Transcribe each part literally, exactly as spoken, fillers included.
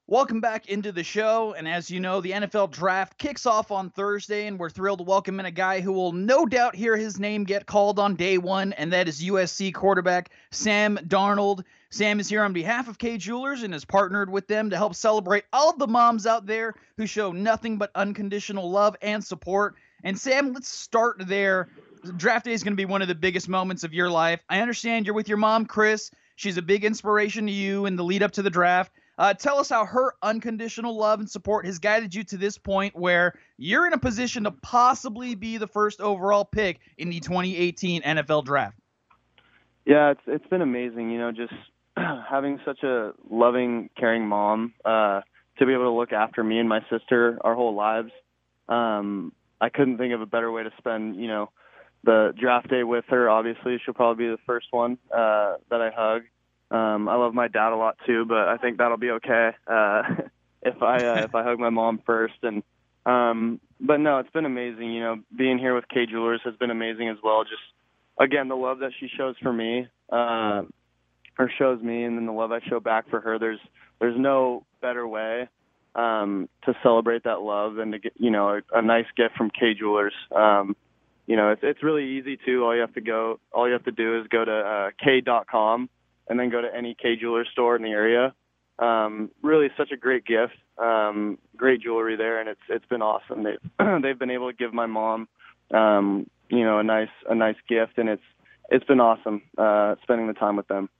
Welcome back into the show. And as you know, the N F L draft kicks off on Thursday, and we're thrilled to welcome in a guy who will no doubt hear his name get called on day one, and that is U S C quarterback Sam Darnold. Sam is here on behalf of Kay Jewelers and has partnered with them to help celebrate all of the moms out there who show nothing but unconditional love and support. And Sam, let's start there. Draft day is going to be one of the biggest moments of your life. I understand you're with your mom, Chris. She's a big inspiration to you in the lead up to the draft. Uh, tell us how her unconditional love and support has guided you to this point where you're in a position to possibly be the first overall pick in the twenty eighteen N F L Draft. Yeah, it's it's been amazing, you know, just having such a loving, caring mom uh, to be able to look after me and my sister our whole lives. Um, I couldn't think of a better way to spend, you know, the draft day with her. Obviously, she'll probably be the first one uh, that I hug. Um, I love my dad a lot too, but I think that'll be okay uh, if I uh, if I hug my mom first. And um, but no, it's been amazing. You know, being here with Kay Jewelers has been amazing as well. Just again, the love that she shows for me, uh, or shows me, and then the love I show back for her. There's there's no better way um, to celebrate that love than to get you know a, a nice gift from Kay Jewelers. Um, you know, it's it's really easy too. All you have to go, all you have to do is go to uh, Kay dot com. And then go to any Kay Jeweler store in the area. Um, really, such a great gift, um, great jewelry there, and it's it's been awesome. They've they've been able to give my mom, um, you know, a nice a nice gift, and it's it's been awesome uh, spending the time with them.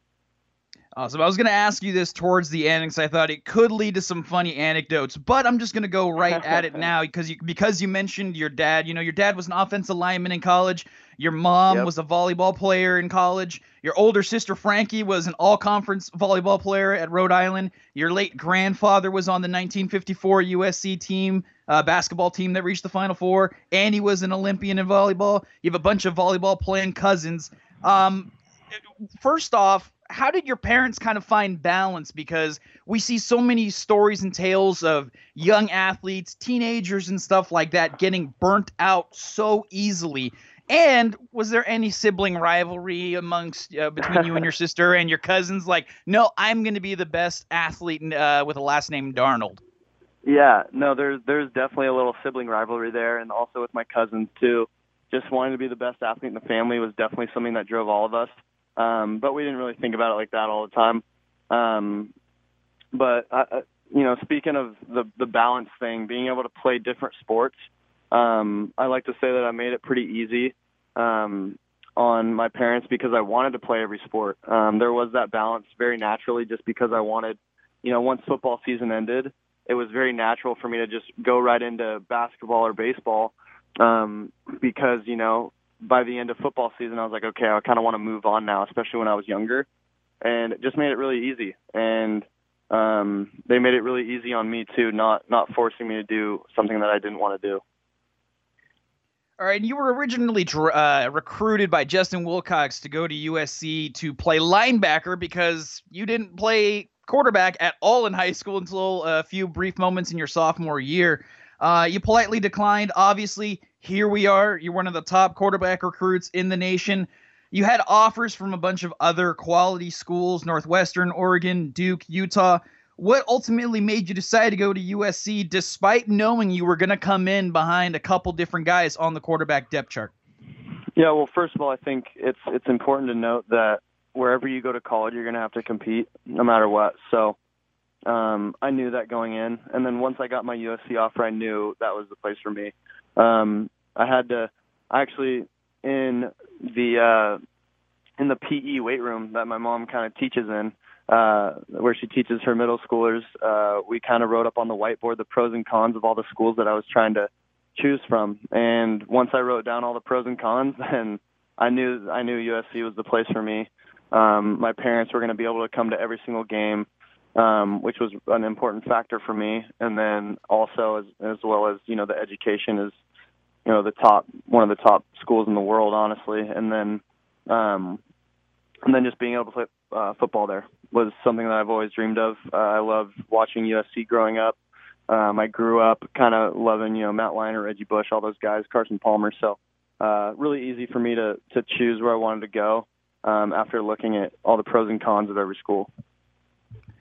Awesome. I was going to ask you this towards the end because I thought it could lead to some funny anecdotes, but I'm just going to go right at it now because you because you mentioned your dad. You know, your dad was an offensive lineman in college. Your mom Yep. was a volleyball player in college. Your older sister, Frankie, was an all-conference volleyball player at Rhode Island. Your late grandfather was on the nineteen fifty-four U S C team, uh, basketball team that reached the Final Four, and he was an Olympian in volleyball. You have a bunch of volleyball-playing cousins. Um, first off, how did your parents kind of find balance? Because we see so many stories and tales of young athletes, teenagers and stuff like that getting burnt out so easily. And was there any sibling rivalry amongst uh, between you and your sister and your cousins? Like, no, I'm going to be the best athlete uh, with a last name Darnold. Yeah, no, there's there's definitely a little sibling rivalry there, and also with my cousins too. Just wanting to be the best athlete in the family was definitely something that drove all of us. Um, but we didn't really think about it like that all the time. Um, but, I, you know, speaking of the, the balance thing, being able to play different sports, um, I like to say that I made it pretty easy um, on my parents because I wanted to play every sport. Um, there was that balance very naturally just because I wanted, you know, once football season ended, it was very natural for me to just go right into basketball or baseball um, because, you know, by the end of football season, I was like, okay, I kind of want to move on now, especially when I was younger. And it just made it really easy. And um, they made it really easy on me, too, not not forcing me to do something that I didn't want to do. All right, and you were originally uh, recruited by Justin Wilcox to go to U S C to play linebacker because you didn't play quarterback at all in high school until a few brief moments in your sophomore year. Uh, you politely declined. Obviously, here we are. You're one of the top quarterback recruits in the nation. You had offers from a bunch of other quality schools, Northwestern, Oregon, Duke, Utah. What ultimately made you decide to go to U S C despite knowing you were going to come in behind a couple different guys on the quarterback depth chart? Yeah, well, first of all, I think it's it's important to note that wherever you go to college, you're going to have to compete no matter what. So um, I knew that going in. And then once I got my U S C offer, I knew that was the place for me. Um, I had to actually in the uh, in the P E weight room that my mom kind of teaches in, uh, where she teaches her middle schoolers, uh, we kind of wrote up on the whiteboard the pros and cons of all the schools that I was trying to choose from. And once I wrote down all the pros and cons, then I knew I knew U S C was the place for me. Um, my parents were going to be able to come to every single game, um, which was an important factor for me. And then also as as well as you know the education is you know the top one of the top schools in the world, honestly. And then um, and then just being able to play uh, football there was something that I've always dreamed of. Uh, I loved watching U S C growing up. Um, I grew up kind of loving, you know, Matt Leinart, Reggie Bush, all those guys, Carson Palmer. So uh, really easy for me to to choose where I wanted to go um, after looking at all the pros and cons of every school.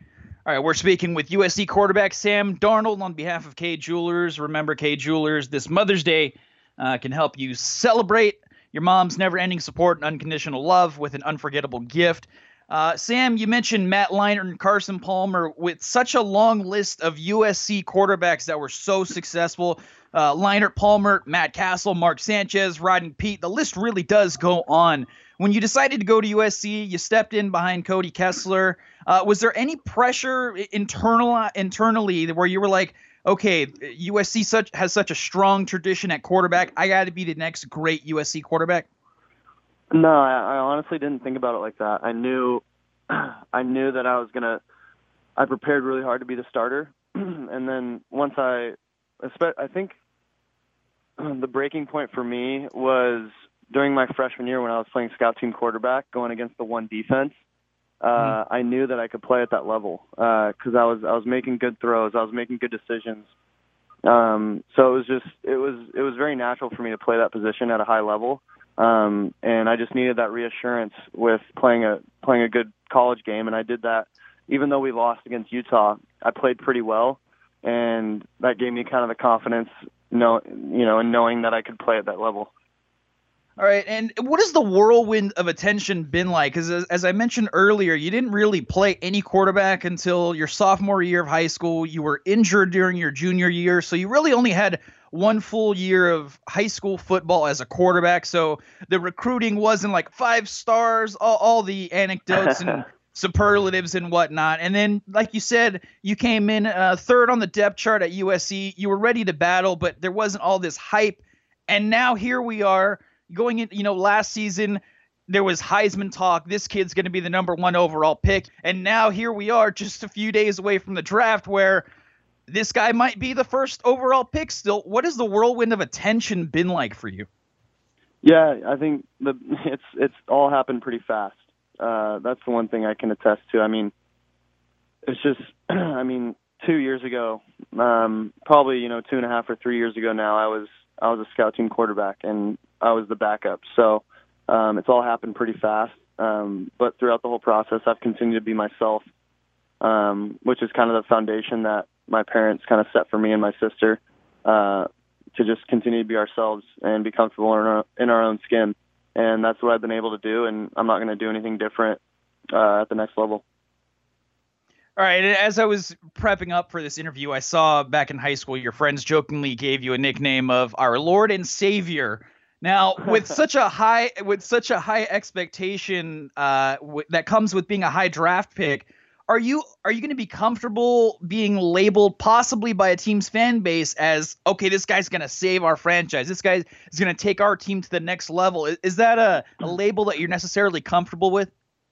All right, we're speaking with U S C quarterback Sam Darnold on behalf of Kay Jewelers. Remember, Kay Jewelers this Mother's Day uh, can help you celebrate your mom's never-ending support and unconditional love with an unforgettable gift. Uh, Sam, you mentioned Matt Leinart and Carson Palmer. With such a long list of U S C quarterbacks that were so successful, uh, Leinart, Palmer, Matt Castle, Mark Sanchez, Rodney Peete, the list really does go on. When you decided to go to U S C, you stepped in behind Cody Kessler. Uh, was there any pressure internal internally where you were like, okay, U S C such has such a strong tradition at quarterback, I got to be the next great U S C quarterback? No, I, I honestly didn't think about it like that. I knew, I knew that I was gonna. I prepared really hard to be the starter, and then once I, I think, the breaking point for me was during my freshman year when I was playing scout team quarterback, going against the one defense. Uh, mm-hmm. I knew that I could play at that level because uh, I was I was making good throws, I was making good decisions. Um, so it was just it was it was very natural for me to play that position at a high level. Um, and I just needed that reassurance with playing a playing a good college game, and I did that. Even though we lost against Utah, I played pretty well, and that gave me kind of the confidence, know, you know, in knowing that I could play at that level. All right, and what has the whirlwind of attention been like? Because as, as I mentioned earlier, you didn't really play any quarterback until your sophomore year of high school. You were injured during your junior year, so you really only had one full year of high school football as a quarterback. So the recruiting wasn't like five stars, all, all the anecdotes and superlatives and whatnot. And then, like you said, you came in uh, third on the depth chart at U S C. You were ready to battle, but there wasn't all this hype. And now here we are. Going in, you know, last season, there was Heisman talk. This kid's going to be the number one overall pick. And now here we are just a few days away from the draft where this guy might be the first overall pick still. What has the whirlwind of attention been like for you? Yeah, I think the it's it's all happened pretty fast. Uh, that's the one thing I can attest to. I mean, it's just, I mean, two years ago, um, probably, you know, two and a half or three years ago now, I was I was a scout team quarterback, and I was the backup. So um, it's all happened pretty fast. Um, but throughout the whole process, I've continued to be myself, um, which is kind of the foundation that my parents kind of set for me and my sister, uh, to just continue to be ourselves and be comfortable in our, in our own skin. And that's what I've been able to do, and I'm not going to do anything different uh, at the next level. All right, as I was prepping up for this interview, I saw back in high school your friends jokingly gave you a nickname of our Lord and Savior. Now, with such a high with such a high expectation uh, w- that comes with being a high draft pick, are you are you going to be comfortable being labeled possibly by a team's fan base as, okay, this guy's going to save our franchise, this guy is going to take our team to the next level? Is, is that a, a label that you're necessarily comfortable with?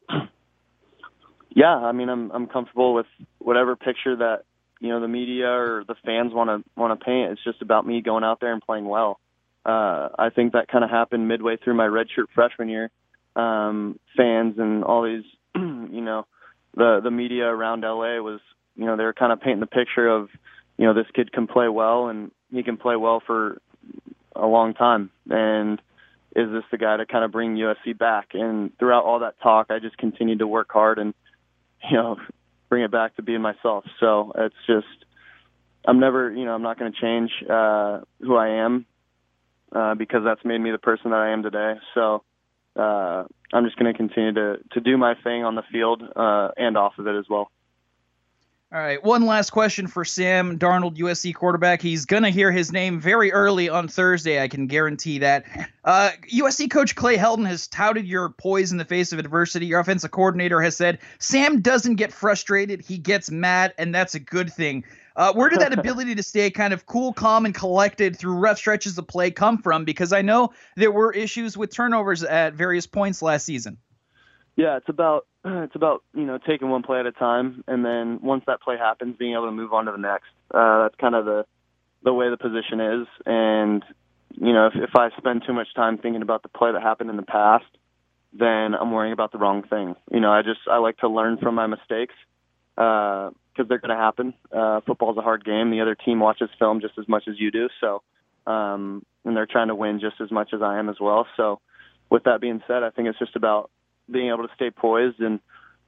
Yeah, I mean, I'm I'm comfortable with whatever picture that, you know, the media or the fans want to want to paint. It's just about me going out there and playing well. Uh, I think that kind of happened midway through my redshirt freshman year. Um, fans and all these, you know, the the media around L A was, you know, they were kind of painting the picture of, you know, this kid can play well and he can play well for a long time. And is this the guy to kind of bring U S C back? And throughout all that talk, I just continued to work hard and, you know, bring it back to being myself. So it's just, I'm never, you know, I'm not going to change uh, who I am uh, because that's made me the person that I am today. So uh, I'm just going to continue to to do my thing on the field uh, and off of it as well. All right, one last question for Sam Darnold, U S C quarterback. He's going to hear his name very early on Thursday, I can guarantee that. Uh, U S C coach Clay Helton has touted your poise in the face of adversity. Your offensive coordinator has said, Sam doesn't get frustrated, he gets mad, and that's a good thing. Uh, where did that ability to stay kind of cool, calm, and collected through rough stretches of play come from? Because I know there were issues with turnovers at various points last season. Yeah, it's about it's about you know taking one play at a time, and then once that play happens, being able to move on to the next. Uh, that's kind of the the way the position is. And you know, if, if I spend too much time thinking about the play that happened in the past, then I'm worrying about the wrong thing. You know, I just I like to learn from my mistakes because uh, they're going to happen. Uh, football's a hard game. The other team watches film just as much as you do, so um, and they're trying to win just as much as I am as well. So, with that being said, I think it's just about being able to stay poised and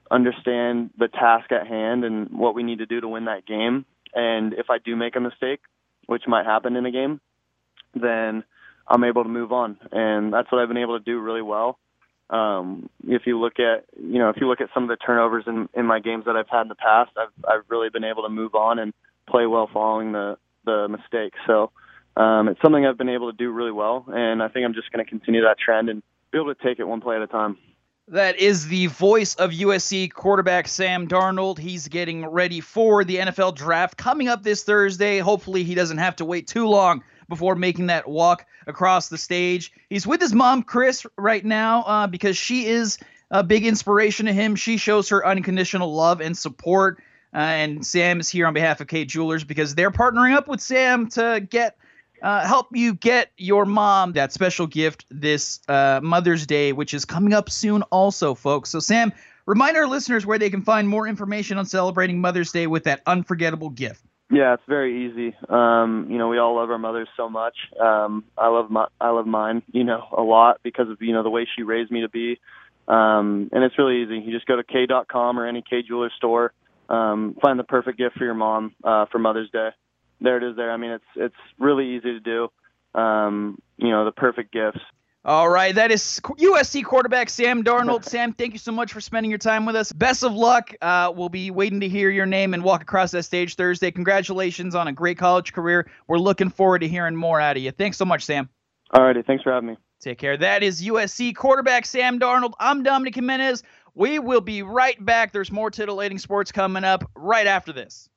understand the task at hand and what we need to do to win that game. And if I do make a mistake, which might happen in a game, then I'm able to move on. And that's what I've been able to do really well. Um, if you look at, you know, if you look at some of the turnovers in, in my games that I've had in the past, I've, I've really been able to move on and play well following the, the mistakes. So um, it's something I've been able to do really well. And I think I'm just going to continue that trend and be able to take it one play at a time. That is the voice of U S C quarterback Sam Darnold. He's getting ready for the N F L draft coming up this Thursday. Hopefully he doesn't have to wait too long before making that walk across the stage. He's with his mom, Chris, right now uh, because she is a big inspiration to him. She shows her unconditional love and support. Uh, and Sam is here on behalf of Kay Jewelers because they're partnering up with Sam to get Uh, help you get your mom that special gift this uh, Mother's Day, which is coming up soon also, folks. So, Sam, remind our listeners where they can find more information on celebrating Mother's Day with that unforgettable gift. Yeah, it's very easy. Um, you know, we all love our mothers so much. Um, I love my, I love mine, you know, a lot because of, you know, the way she raised me to be. Um, and it's really easy. You just go to Kay dot com or any Kay Jewelers store, um, find the perfect gift for your mom uh, for Mother's Day. There it is there. I mean, it's it's really easy to do, um, you know, the perfect gifts. All right, that is U S C quarterback Sam Darnold. Sam, thank you so much for spending your time with us. Best of luck. Uh, we'll be waiting to hear your name and walk across that stage Thursday. Congratulations on a great college career. We're looking forward to hearing more out of you. Thanks so much, Sam. All righty, thanks for having me. Take care. That is U S C quarterback Sam Darnold. I'm Dominic Jimenez. We will be right back. There's more titillating sports coming up right after this.